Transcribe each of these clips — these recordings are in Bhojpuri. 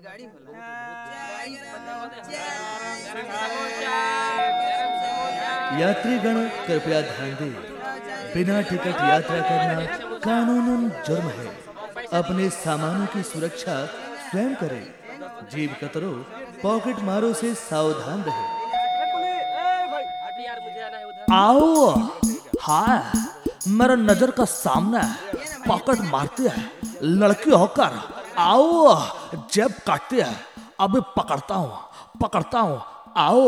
यात्रीगण कृपया ध्यान दें, बिना टिकट यात्रा करना कानूनन जुर्म है। अपने सामानों की सुरक्षा स्वयं करें। जेब कतरों, पॉकेट मारों से सावधान रहें। आओ, हाँ, मेरा नजर का सामने पॉकेट मारती है लड़की होकर। आओ, जेब काटती है, अभी पकड़ता हूँ। आओ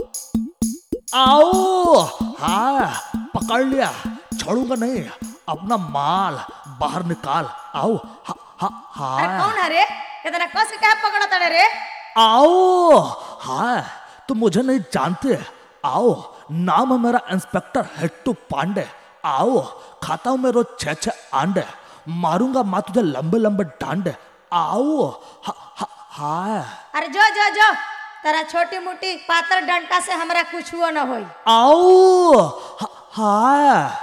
आओ, हाँ, पकड़ लिया, छोड़ूंगा नहीं। अपना माल बाहर निकाल। आओ, हाँ। कौन है रे? कितना कस के पकड़ा तड़े रे? आओ, हाँ, तुम मुझे नहीं जानते। आओ, नाम है मेरा इंस्पेक्टर हेट्टू पांडे। आओ, खाता हूँ मैं रोज 6 अंडे, मारूंगा माँ तुझे लंबे लंबे डांडे। आओ, हाँ। अरे जो तेरा छोटी मोटी पातर डंटा से हमरा कुछ हुआ न होई। आओ, हाँ।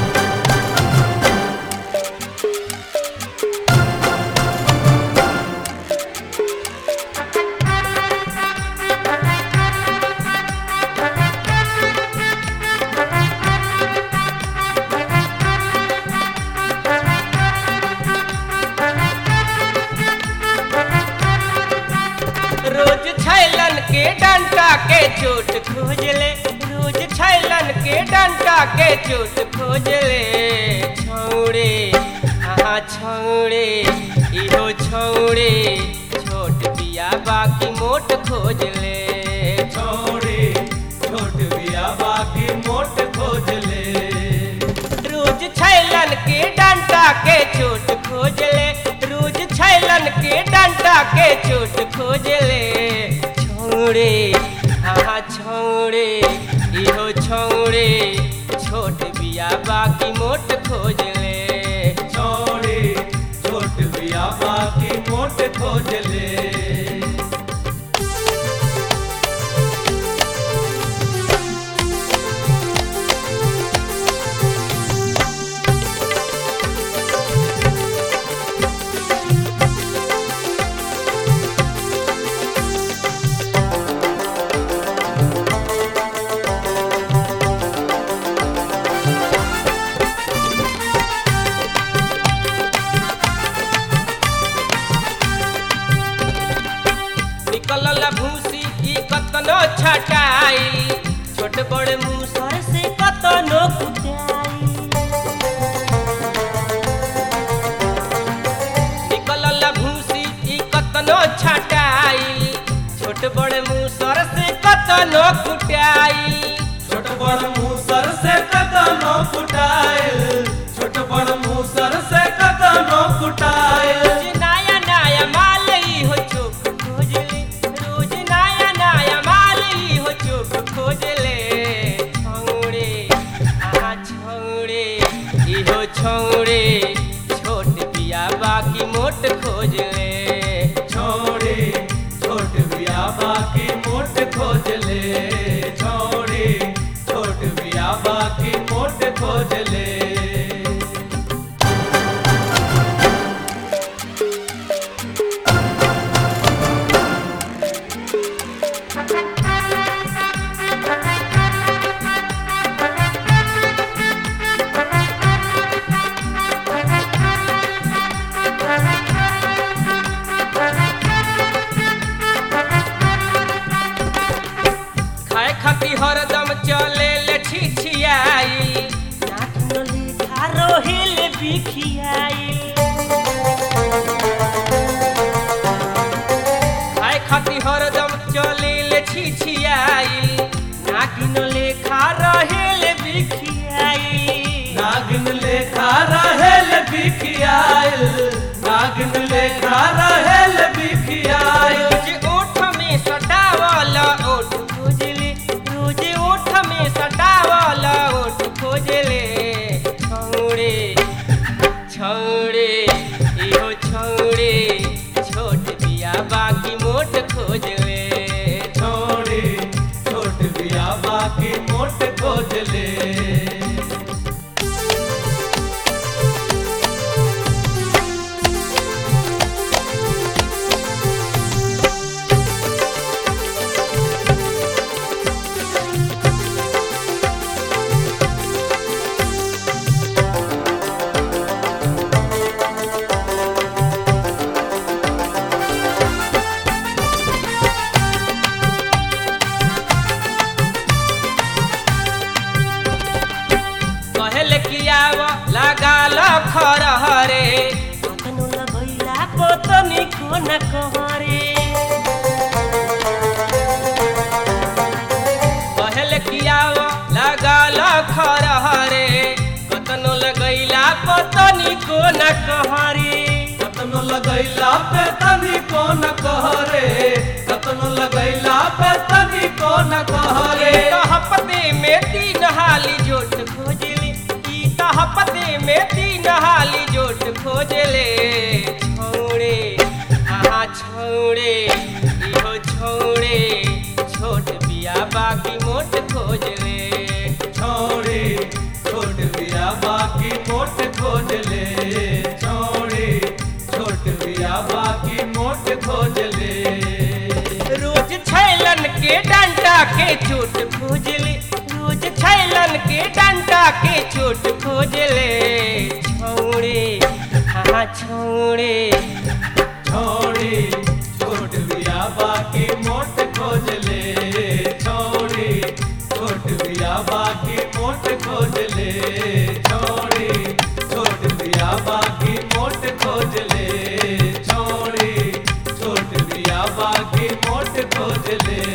रोज छैलन के डंटा के चोट खोज ले, रोज छैलन के डंटा के चोट खोज ले। छौड़े, हाँ छौड़े, इहो छौड़े, छोट बिया बाकी मोट खोज ले। छौड़े, छोट बिया बाकी मोट खोज ले। रोज छैलन के डंटा के चोट खोज ले, रोज छैलन के डंटा के चोट खोज ले। छौड़े, हाँ छौड़े, इहो छौड़े, छोट बिया बाकी मोट खोज ले। छौड़े, छोट बिया बाकी मोट खोज ले। निकलल भूसी की कतनो छटाई, छोट बड़ मुसर से कतनो कुटाई। निकलल भूसी की कतनो छटाई, छोट बड़ मुसर से कतनो कुटाई। छोट बड़ मुसर से कतनो कुटाइल, छोट बड़ मुसर से कतनो कुटाइल। रोज नया नया माल इहो चोक खोज ले, रोज नया नया माल इहो चोक खोज ले। छौड़े, हाँ छौड़े, इहो छौड़े, छोट बिया बाकी मोट खोज ले। छौड़े, छोट बिया बाकी मोट खोज ले। छौड़े, छोट बिया बाकी मोट खोज ले। खाए खाती हरदम चले ले छिछियाई, नाक नली खारो हिल बिखियाई। खाए खाती हरदम चले ले छिछियाई, नाक नली खारो हिल बिखियाई। नागिन लेखा रहेल बिखियाइल, नागिन लेखा रहेल बिखियाइल। रोज ओठ में सटावल ओठ खोज ले, रोज ओठ में सटावल ओठ खोज ले। छौड़े, छौड़े, इहो छौड़े, छोट बिया बाकी मोट खोज ले। छौड़े, छोट बिया बाकी मोट खोज ले। न कहरे पहल कियावा लगाल खरहरे कतनो लगैला पतनी को न कहरे कतनो लगैला पे तनी को न कहरे कतनो लगैला पे तनी को न कहरे हपते में 3 हाली जोट खोजले ई हपते में 3 हाली जोट खोजले छौड़े आहा छौड़े इहो छौड़े छोट बिया बाकी मोट खोजले छोड़े छोट बिया बाकी मोट खोजले छोड़े छोट बिया बाकी मोट खोजले रोज छैलन के डंडा के चोट खोजले रोज छैलन के डंडा के चोट खोजले छौड़े हाँ छौड़े छोड़े छोट बिया बाकी मोट खोजले छोड़े छोट बिया बाकी मोट खोजले छोड़े छोट बिया बाकी मोट खोजले छोड़े छोट बिया बाकी मोट खोजले